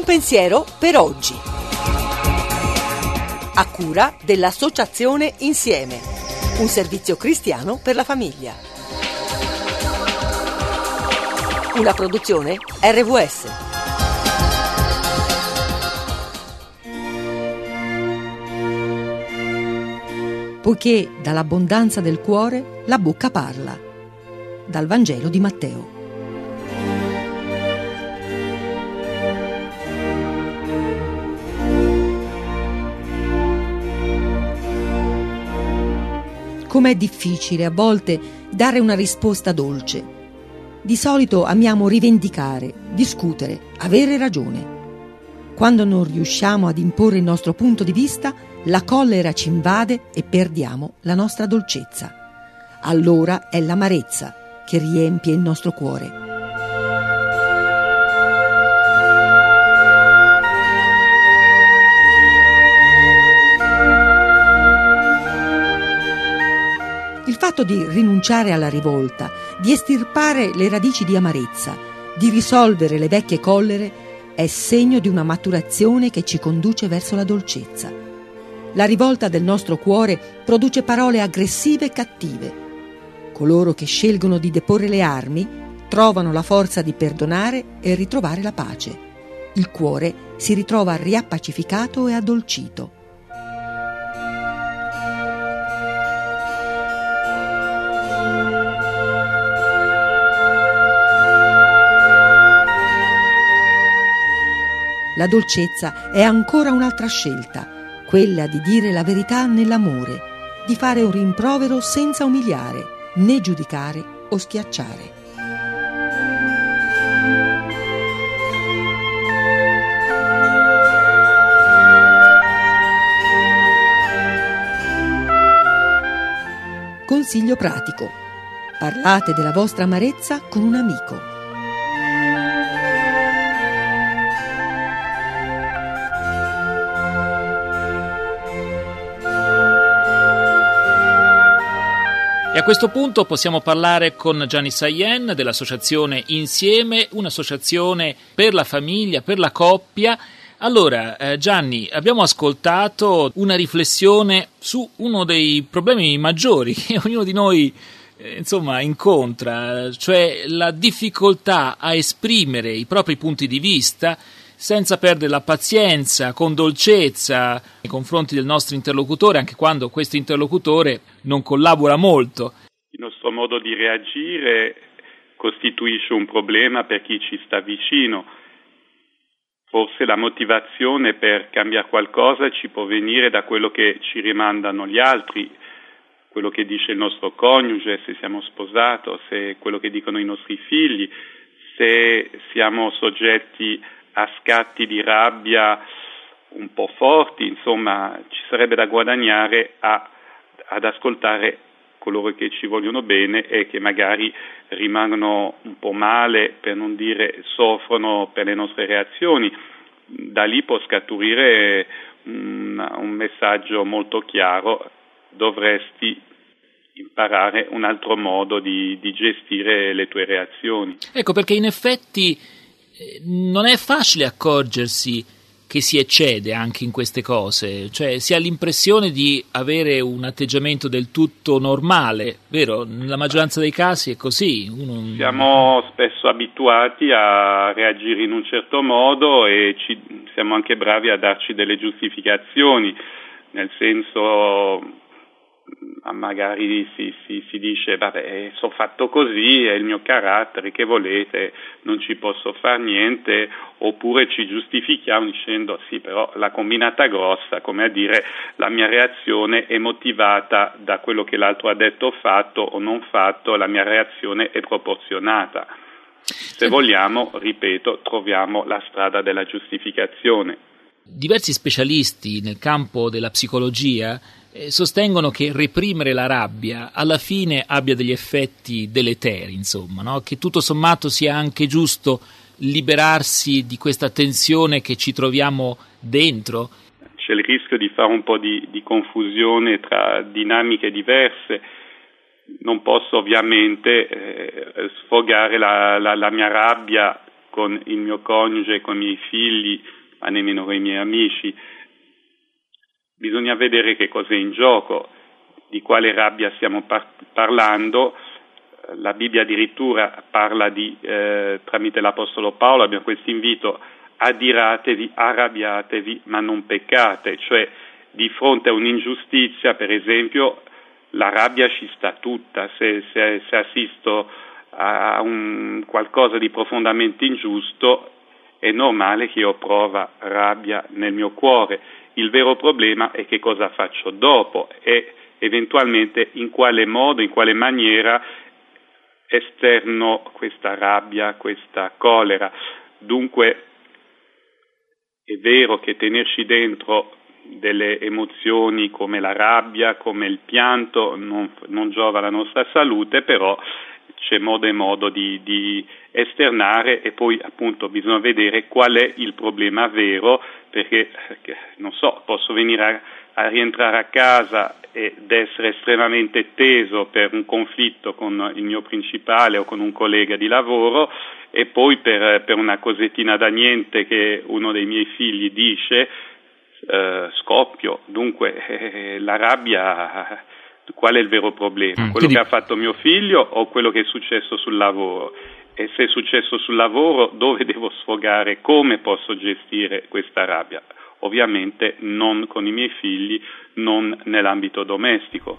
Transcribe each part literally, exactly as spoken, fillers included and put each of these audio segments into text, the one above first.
pensiero per oggi. A cura dell'Associazione Insieme, un servizio cristiano per la famiglia. Una produzione erre vu esse. Poiché dall'abbondanza del cuore la bocca parla. Dal Vangelo di Matteo. Com'è difficile a volte dare una risposta dolce. Di solito amiamo rivendicare, discutere, avere ragione. Quando non riusciamo ad imporre il nostro punto di vista, la collera ci invade e perdiamo la nostra dolcezza. Allora è l'amarezza che riempie il nostro cuore. Il fatto di rinunciare alla rivolta, di estirpare le radici di amarezza, di risolvere le vecchie collere, è segno di una maturazione che ci conduce verso la dolcezza. La rivolta del nostro cuore produce parole aggressive e cattive. Coloro che scelgono di deporre le armi trovano la forza di perdonare e ritrovare la pace. Il cuore si ritrova riappacificato e addolcito. La dolcezza è ancora un'altra scelta, quella di dire la verità nell'amore, di fare un rimprovero senza umiliare, né giudicare o schiacciare. Consiglio pratico: parlate della vostra amarezza con un amico. E a questo punto possiamo parlare con Gianni Sayen dell'associazione Insieme, un'associazione per la famiglia, per la coppia. Allora, eh, Gianni, abbiamo ascoltato una riflessione su uno dei problemi maggiori che ognuno di noi eh, insomma incontra, cioè la difficoltà a esprimere i propri punti di vista senza perdere la pazienza, con dolcezza nei confronti del nostro interlocutore, anche quando questo interlocutore non collabora molto. Il nostro modo di reagire costituisce un problema per chi ci sta vicino. Forse la motivazione per cambiare qualcosa ci può venire da quello che ci rimandano gli altri, quello che dice il nostro coniuge, se siamo sposati, se quello che dicono i nostri figli, se siamo soggetti a scatti di rabbia un po' forti. Insomma, ci sarebbe da guadagnare a, ad ascoltare coloro che ci vogliono bene e che magari rimangono un po' male, per non dire soffrono per le nostre reazioni. Da lì può scaturire un, un messaggio molto chiaro: dovresti imparare un altro modo di, di gestire le tue reazioni. Ecco, perché in effetti non è facile accorgersi che si eccede anche in queste cose, cioè si ha l'impressione di avere un atteggiamento del tutto normale, vero? Nella maggioranza dei casi è così. Uno... Siamo spesso abituati a reagire in un certo modo e ci, siamo anche bravi a darci delle giustificazioni, nel senso magari si, si, si dice vabbè, sono fatto così, è il mio carattere, che volete, non ci posso fare niente, oppure ci giustifichiamo dicendo sì, però la combinata grossa, come a dire la mia reazione è motivata da quello che l'altro ha detto, fatto o non fatto, la mia reazione è proporzionata. Se vogliamo, ripeto, troviamo la strada della giustificazione. Diversi specialisti nel campo della psicologia sostengono che reprimere la rabbia alla fine abbia degli effetti deleteri, insomma, no? Che tutto sommato sia anche giusto liberarsi di questa tensione che ci troviamo dentro. C'è il rischio di fare un po' di, di confusione tra dinamiche diverse. Non posso ovviamente eh, sfogare la, la, la mia rabbia con il mio coniuge, con i miei figli, ma nemmeno con i miei amici. Bisogna vedere che cosa è in gioco, di quale rabbia stiamo par- parlando. La Bibbia addirittura parla di, eh, tramite l'Apostolo Paolo, abbiamo questo invito: adiratevi, arrabbiatevi, ma non peccate. Cioè, di fronte a un'ingiustizia, per esempio, la rabbia ci sta tutta. Se, se, se assisto a un qualcosa di profondamente ingiusto, è normale che io prova rabbia nel mio cuore. Il vero problema è che cosa faccio dopo e eventualmente in quale modo, in quale maniera esterno questa rabbia, questa collera. Dunque è vero che tenerci dentro delle emozioni come la rabbia, come il pianto, non, non giova alla nostra salute, però c'è modo e modo di, di esternare, e poi appunto bisogna vedere qual è il problema vero, perché non so, posso venire a, a rientrare a casa ed essere estremamente teso per un conflitto con il mio principale o con un collega di lavoro, e poi per, per una cosettina da niente che uno dei miei figli dice eh, scoppio. Dunque eh, la rabbia, qual è il vero problema? Mm, quello quindi... che ha fatto mio figlio o quello che è successo sul lavoro? E se è successo sul lavoro, dove devo sfogare? Come posso gestire questa rabbia? Ovviamente non con i miei figli, non nell'ambito domestico.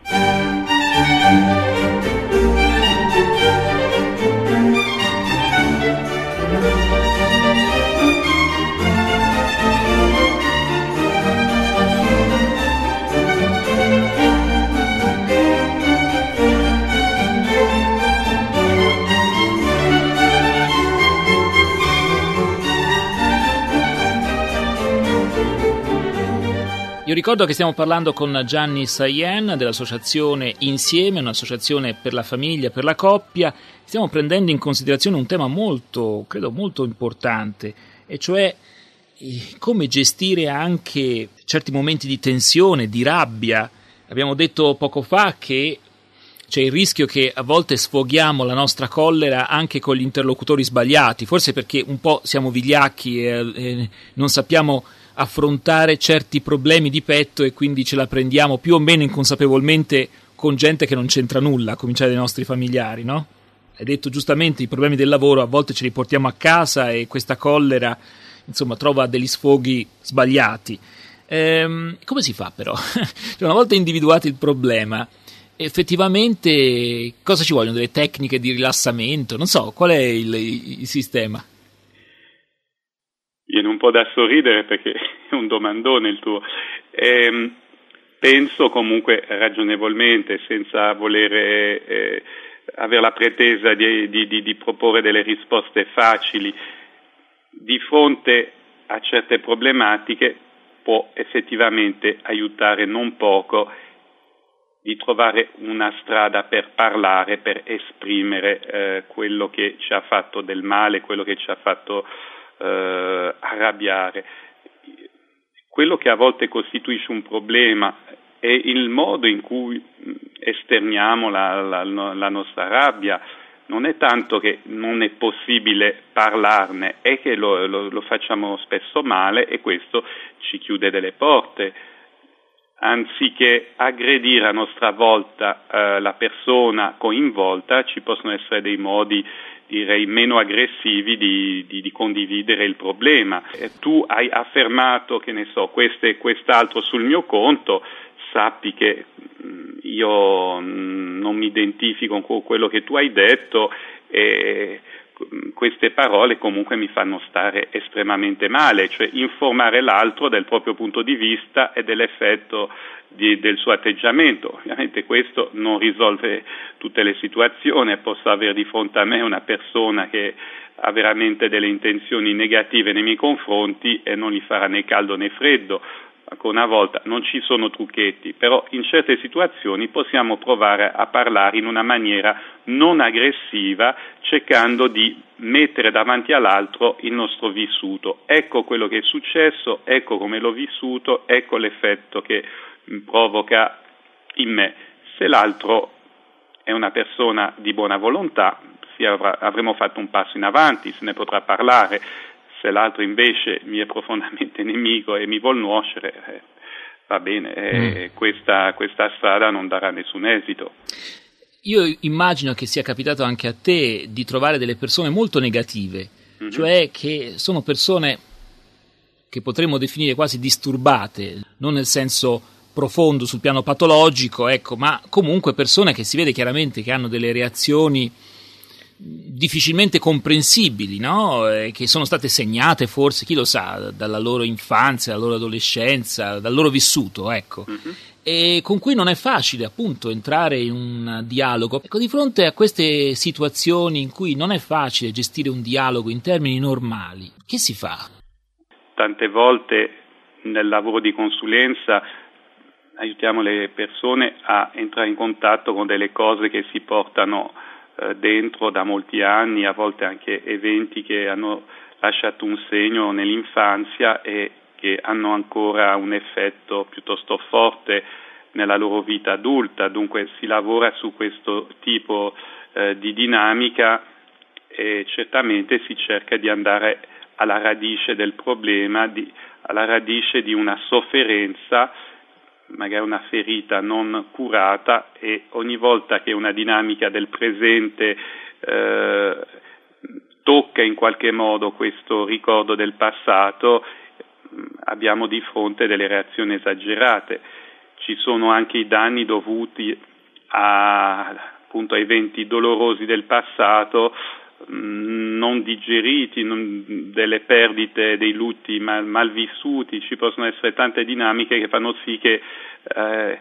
Io ricordo che stiamo parlando con Gianni Sayen dell'associazione Insieme, un'associazione per la famiglia, per la coppia. Stiamo prendendo in considerazione un tema molto, credo molto importante, e cioè come gestire anche certi momenti di tensione, di rabbia. Abbiamo detto poco fa che c'è il rischio che a volte sfoghiamo la nostra collera anche con gli interlocutori sbagliati, forse perché un po' siamo vigliacchi e, e non sappiamo affrontare certi problemi di petto, e quindi ce la prendiamo più o meno inconsapevolmente con gente che non c'entra nulla, a cominciare dai nostri familiari, no? Hai detto giustamente, i problemi del lavoro a volte ce li portiamo a casa e questa collera, insomma, trova degli sfoghi sbagliati. Ehm, come si fa però? Cioè, una volta individuato il problema, effettivamente cosa ci vogliono? Delle tecniche di rilassamento? Non so, qual è il, il sistema? Viene un po' da sorridere perché è un domandone il tuo. Eh, penso comunque ragionevolmente, senza volere eh, avere la pretesa di, di, di, di proporre delle risposte facili, di fronte a certe problematiche può effettivamente aiutare non poco di trovare una strada per parlare, per esprimere eh, quello che ci ha fatto del male, quello che ci ha fatto Uh, arrabbiare. Quello che a volte costituisce un problema è il modo in cui esterniamo la, la, la nostra rabbia. Non è tanto che non è possibile parlarne, è che lo, lo, lo facciamo spesso male, e questo ci chiude delle porte. Anziché aggredire a nostra volta uh, la persona coinvolta, ci possono essere dei modi, direi, meno aggressivi di, di, di condividere il problema. E tu hai affermato, che ne so, questo e quest'altro sul mio conto, sappi che mh, io mh, non mi identifico con quello che tu hai detto, e mh, queste parole comunque mi fanno stare estremamente male. Cioè, informare l'altro del proprio punto di vista e dell'effetto Di, del suo atteggiamento. Ovviamente questo non risolve tutte le situazioni. Posso avere di fronte a me una persona che ha veramente delle intenzioni negative nei miei confronti e non gli farà né caldo né freddo. Ancora una volta, non ci sono trucchetti, però in certe situazioni possiamo provare a parlare in una maniera non aggressiva, cercando di mettere davanti all'altro il nostro vissuto. Ecco quello che è successo, ecco come l'ho vissuto, ecco l'effetto che provoca in me. Se l'altro è una persona di buona volontà, sì, avrà, avremo fatto un passo in avanti, se ne potrà parlare. Se l'altro invece mi è profondamente nemico e mi vuol nuocere, eh, va bene, eh, mm. questa, questa strada non darà nessun esito. Io immagino che sia capitato anche a te di trovare delle persone molto negative, mm-hmm. cioè che sono persone che potremmo definire quasi disturbate, non nel senso profondo sul piano patologico, ecco, ma comunque persone che si vede chiaramente che hanno delle reazioni difficilmente comprensibili, no? Eh, che sono state segnate forse, chi lo sa, dalla loro infanzia, dalla loro adolescenza, dal loro vissuto, ecco. Mm-hmm. E con cui non è facile appunto entrare in un dialogo. Ecco, di fronte a queste situazioni in cui non è facile gestire un dialogo in termini normali, che si fa? Tante volte nel lavoro di consulenza aiutiamo le persone a entrare in contatto con delle cose che si portano eh, dentro da molti anni, a volte anche eventi che hanno lasciato un segno nell'infanzia e che hanno ancora un effetto piuttosto forte nella loro vita adulta. Dunque si lavora su questo tipo eh, di dinamica e certamente si cerca di andare alla radice del problema, di, alla radice di una sofferenza, magari una ferita non curata, e ogni volta che una dinamica del presente eh, tocca in qualche modo questo ricordo del passato, abbiamo di fronte delle reazioni esagerate. Ci sono anche i danni dovuti a, appunto, a eventi dolorosi del passato, mh, non digeriti, non, delle perdite, dei lutti mal, mal vissuti. Ci possono essere tante dinamiche che fanno sì che eh,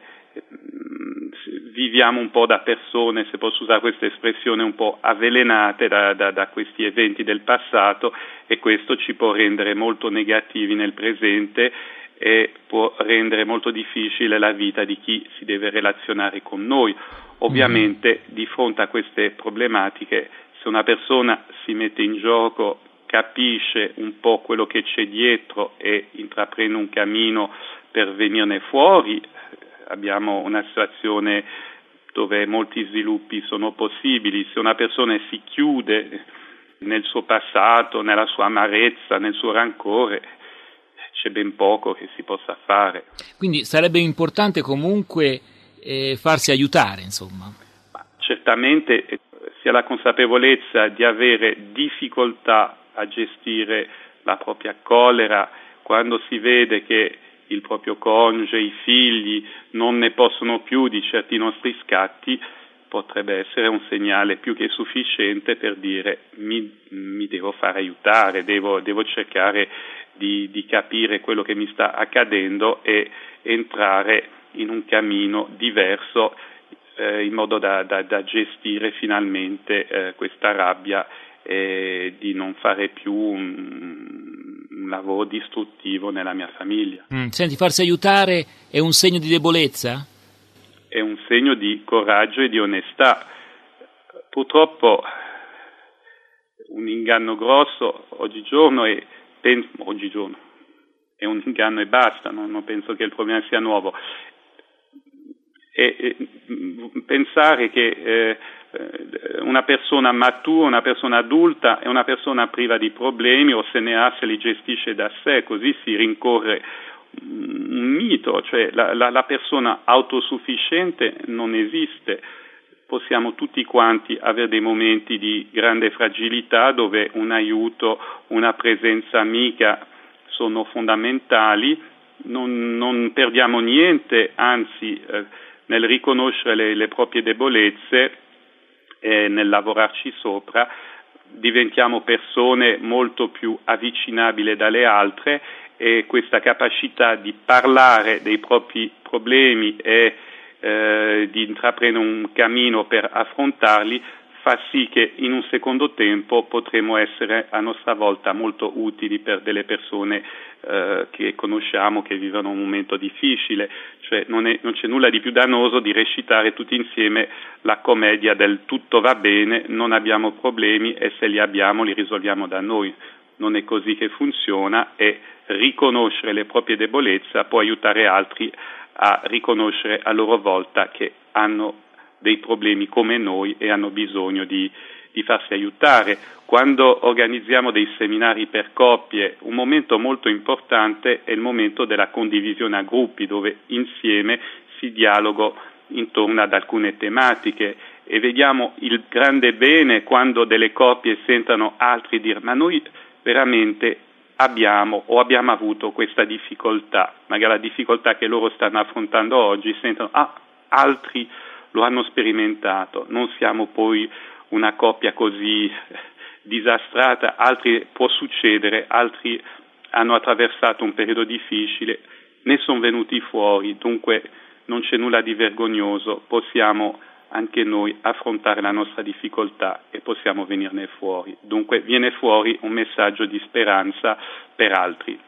viviamo un po' da persone, se posso usare questa espressione, un po' avvelenate da, da, da questi eventi del passato, e questo ci può rendere molto negativi nel presente e può rendere molto difficile la vita di chi si deve relazionare con noi. Ovviamente mm. di fronte a queste problematiche, se una persona si mette in gioco, capisce un po' quello che c'è dietro e intraprende un cammino per venirne fuori, abbiamo una situazione dove molti sviluppi sono possibili. Se una persona si chiude nel suo passato, nella sua amarezza, nel suo rancore, c'è ben poco che si possa fare. Quindi sarebbe importante comunque eh, farsi aiutare, insomma. Ma certamente si ha la consapevolezza di avere difficoltà a gestire la propria collera quando si vede che il proprio coniuge, i figli non ne possono più di certi nostri scatti, potrebbe essere un segnale più che sufficiente per dire mi, mi devo fare aiutare, devo, devo cercare di, di capire quello che mi sta accadendo e entrare in un cammino diverso eh, in modo da, da, da gestire finalmente eh, questa rabbia e di non fare più un, un lavoro distruttivo nella mia famiglia. Mm, senti, farsi aiutare è un segno di debolezza? È un segno di coraggio e di onestà. Purtroppo un inganno grosso oggigiorno è, pen, oggigiorno, è un inganno e basta, no? Non penso che il problema sia nuovo. E, e pensare che eh, una persona matura, una persona adulta è una persona priva di problemi, o se ne ha se li gestisce da sé, così si rincorre un mito, cioè la, la, la persona autosufficiente non esiste. Possiamo tutti quanti avere dei momenti di grande fragilità dove un aiuto, una presenza amica sono fondamentali, non, non perdiamo niente, anzi eh, nel riconoscere le, le proprie debolezze e nel lavorarci sopra diventiamo persone molto più avvicinabili dalle altre, e questa capacità di parlare dei propri problemi e eh, di intraprendere un cammino per affrontarli fa sì che in un secondo tempo potremo essere a nostra volta molto utili per delle persone eh, che conosciamo, che vivono un momento difficile. Cioè non, è, non c'è nulla di più dannoso di recitare tutti insieme la commedia del tutto va bene, non abbiamo problemi e se li abbiamo li risolviamo da noi. Non è così che funziona, e riconoscere le proprie debolezze può aiutare altri a riconoscere a loro volta che hanno dei problemi come noi e hanno bisogno di, di farsi aiutare. Quando organizziamo dei seminari per coppie, un momento molto importante è il momento della condivisione a gruppi, dove insieme si dialoga intorno ad alcune tematiche e vediamo il grande bene quando delle coppie sentono altri dire: ma noi veramente abbiamo o abbiamo avuto questa difficoltà, magari la difficoltà che loro stanno affrontando oggi, sentono ah, altri lo hanno sperimentato, non siamo poi una coppia così disastrata, altri può succedere, altri hanno attraversato un periodo difficile, ne sono venuti fuori, dunque non c'è nulla di vergognoso, possiamo anche noi affrontare la nostra difficoltà e possiamo venirne fuori. Dunque viene fuori un messaggio di speranza per altri.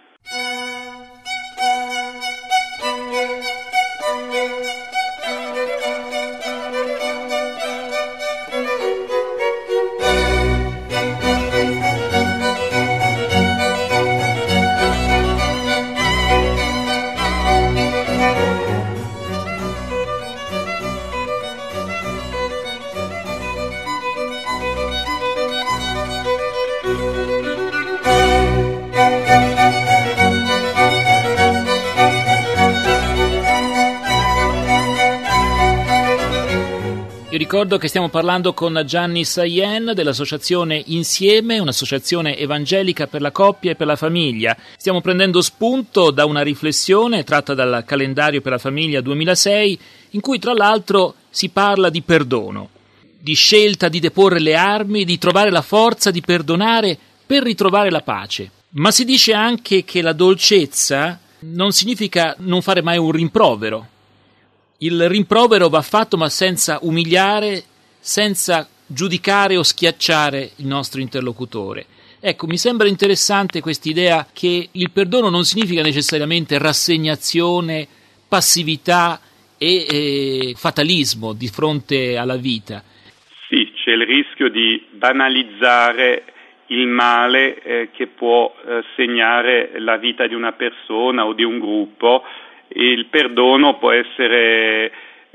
Ricordo che stiamo parlando con Gianni Sayen dell'associazione Insieme, un'associazione evangelica per la coppia e per la famiglia. Stiamo prendendo spunto da una riflessione tratta dal calendario per la famiglia duemilasei, in cui tra l'altro si parla di perdono, di scelta di deporre le armi, di trovare la forza di perdonare per ritrovare la pace. Ma si dice anche che la dolcezza non significa non fare mai un rimprovero. Il rimprovero va fatto ma senza umiliare, senza giudicare o schiacciare il nostro interlocutore. Ecco, mi sembra interessante quest'idea che il perdono non significa necessariamente rassegnazione, passività e, e fatalismo di fronte alla vita. Sì, c'è il rischio di banalizzare il male eh, che può eh, segnare la vita di una persona o di un gruppo. Il perdono può essere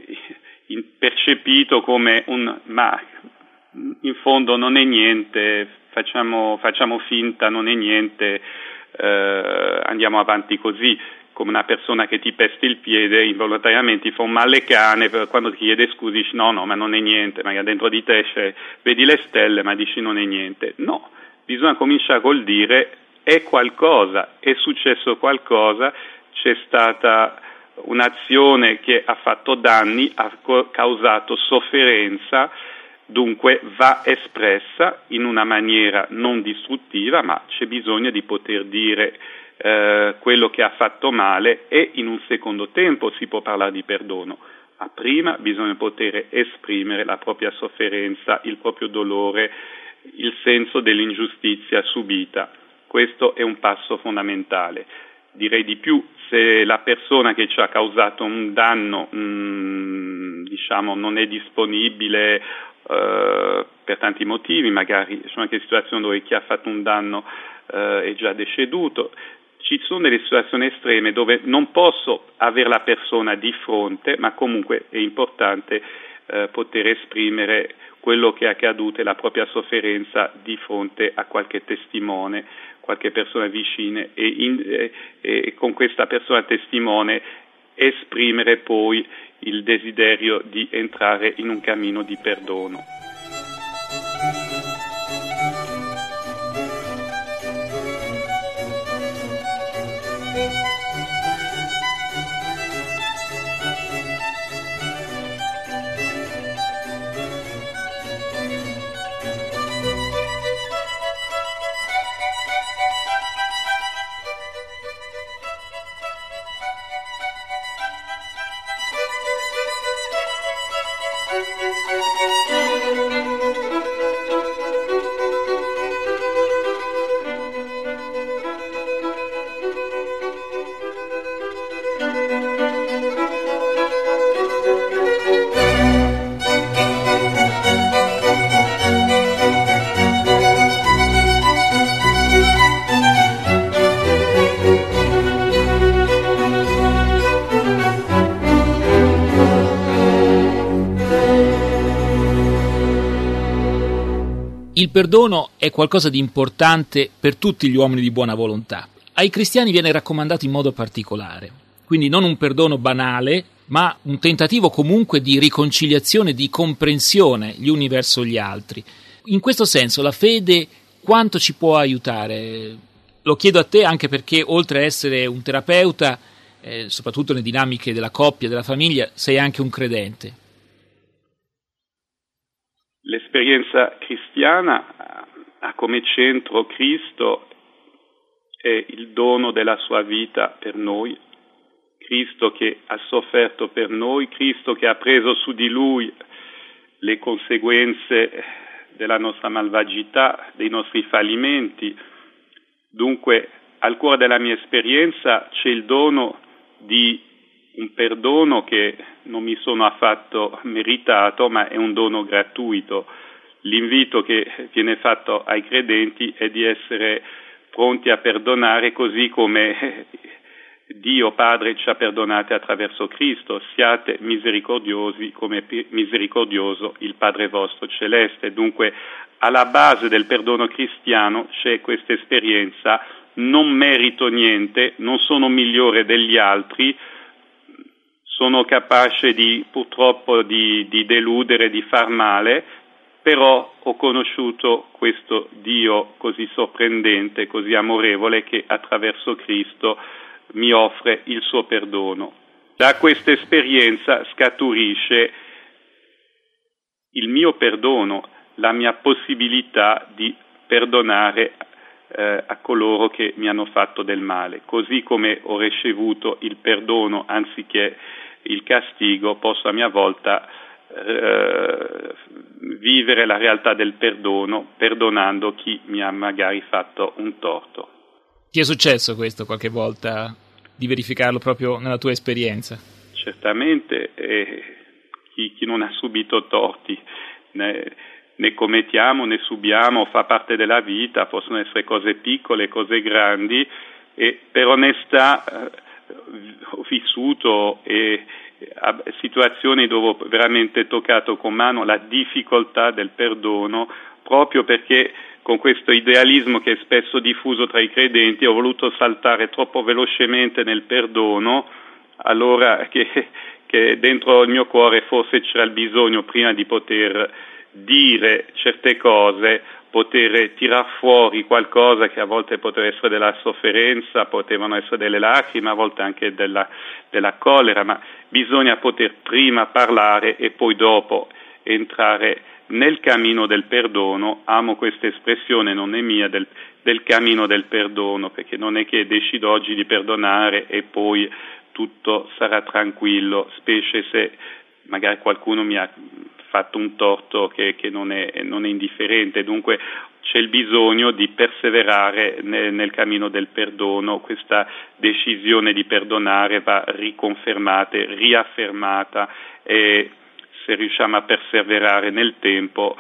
percepito come un ma in fondo non è niente, facciamo, facciamo finta, non è niente, eh, andiamo avanti così, come una persona che ti pesta il piede involontariamente, ti fa un male cane, quando ti chiede scusi dici no no ma non è niente, magari dentro di te c'è, vedi le stelle ma dici non è niente. No, bisogna cominciare col dire è qualcosa, è successo qualcosa, c'è stata un'azione che ha fatto danni, ha causato sofferenza, dunque va espressa in una maniera non distruttiva, ma c'è bisogno di poter dire eh, quello che ha fatto male e in un secondo tempo si può parlare di perdono. Ma prima bisogna poter esprimere la propria sofferenza, il proprio dolore, il senso dell'ingiustizia subita. Questo è un passo fondamentale. Direi di più, se la persona che ci ha causato un danno mh, diciamo non è disponibile eh, per tanti motivi, magari ci sono anche situazioni dove chi ha fatto un danno eh, è già deceduto, ci sono delle situazioni estreme dove non posso avere la persona di fronte, ma comunque è importante eh, poter esprimere quello che è accaduto e la propria sofferenza di fronte a qualche testimone, qualche persona vicina e, in, e, e con questa persona testimone esprimere poi il desiderio di entrare in un cammino di perdono. Thank you. Il perdono è qualcosa di importante per tutti gli uomini di buona volontà. Ai cristiani viene raccomandato in modo particolare, quindi non un perdono banale, ma un tentativo comunque di riconciliazione, di comprensione gli uni verso gli altri. In questo senso la fede quanto ci può aiutare? Lo chiedo a te anche perché oltre a essere un terapeuta, eh, soprattutto nelle dinamiche della coppia, della famiglia, sei anche un credente. L'esperienza cristiana ha come centro Cristo e il dono della sua vita per noi, Cristo che ha sofferto per noi, Cristo che ha preso su di Lui le conseguenze della nostra malvagità, dei nostri fallimenti. Dunque, al cuore della mia esperienza c'è il dono di un perdono che non mi sono affatto meritato, ma è un dono gratuito. L'invito che viene fatto ai credenti è di essere pronti a perdonare così come Dio Padre ci ha perdonati attraverso Cristo. Siate misericordiosi come misericordioso il Padre vostro celeste. Dunque, alla base del perdono cristiano c'è questa esperienza: non merito niente, non sono migliore degli altri, sono capace di purtroppo di, di deludere, di far male, però ho conosciuto questo Dio così sorprendente, così amorevole, che attraverso Cristo mi offre il suo perdono. Da questa esperienza scaturisce il mio perdono, la mia possibilità di perdonare eh, a coloro che mi hanno fatto del male. Così come ho ricevuto il perdono anziché il castigo, posso a mia volta eh, vivere la realtà del perdono, perdonando chi mi ha magari fatto un torto. Ti è successo questo qualche volta, di verificarlo proprio nella tua esperienza? Certamente, eh, chi, chi non ha subito torti ne, ne commettiamo, ne subiamo, fa parte della vita, possono essere cose piccole, cose grandi, e per onestà eh, ho vissuto e a situazioni dove ho veramente toccato con mano la difficoltà del perdono, proprio perché con questo idealismo che è spesso diffuso tra i credenti ho voluto saltare troppo velocemente nel perdono, allora che, che dentro il mio cuore forse c'era il bisogno, prima di poter dire certe cose, poter tirar fuori qualcosa che a volte poteva essere della sofferenza, potevano essere delle lacrime, a volte anche della, della collera, ma bisogna poter prima parlare e poi dopo entrare nel cammino del perdono. Amo questa espressione, non è mia, del, del cammino del perdono, perché non è che decido oggi di perdonare e poi tutto sarà tranquillo, specie se magari qualcuno mi ha fatto un torto che, che non, è, non è indifferente. Dunque c'è il bisogno di perseverare nel, nel cammino del perdono. Questa decisione di perdonare va riconfermata, riaffermata, e se riusciamo a perseverare nel tempo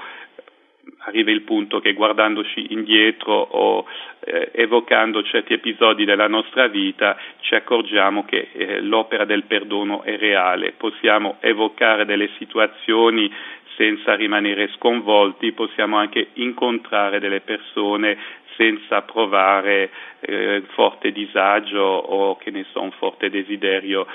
arriva il punto che, guardandoci indietro o eh, evocando certi episodi della nostra vita, ci accorgiamo che eh, l'opera del perdono è reale. Possiamo evocare delle situazioni senza rimanere sconvolti, possiamo anche incontrare delle persone senza provare eh, forte disagio o, che ne so, un forte desiderio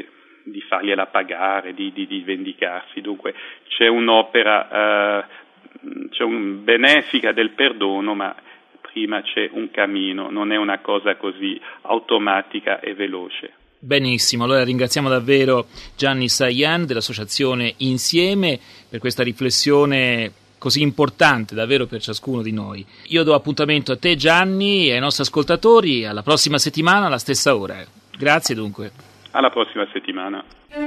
di fargliela pagare, di, di, di vendicarsi. Dunque c'è un'opera eh, c'è un benefica del perdono, ma prima c'è un cammino, non è una cosa così automatica e veloce. Benissimo, allora ringraziamo davvero Gianni Sajan dell'associazione Insieme per questa riflessione così importante davvero per ciascuno di noi. Io do appuntamento a te, Gianni, e ai nostri ascoltatori alla prossima settimana alla stessa ora. Grazie dunque. Alla prossima settimana.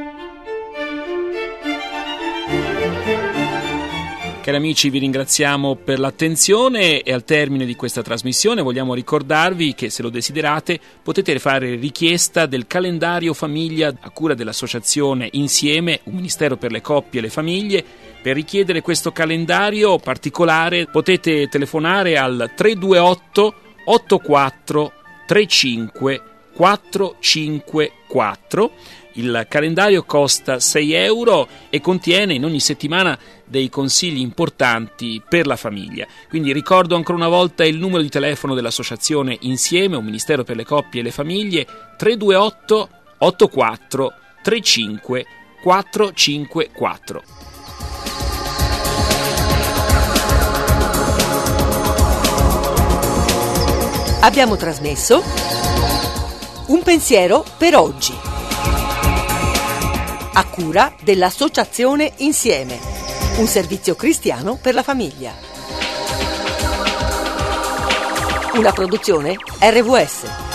Cari amici, vi ringraziamo per l'attenzione e al termine di questa trasmissione vogliamo ricordarvi che, se lo desiderate, potete fare richiesta del calendario famiglia a cura dell'associazione Insieme, un ministero per le coppie e le famiglie. Per richiedere questo calendario particolare potete telefonare al tre due otto otto quattro tre cinque quattro cinque quattro. Il calendario costa sei euro e contiene in ogni settimana dei consigli importanti per la famiglia. Quindi ricordo ancora una volta il numero di telefono dell'associazione Insieme, un ministero per le coppie e le famiglie, tre due otto otto quattro tre cinque quattro cinque quattro. Abbiamo trasmesso Un pensiero per oggi, a cura dell'associazione Insieme, un servizio cristiano per la famiglia. Una produzione R V S.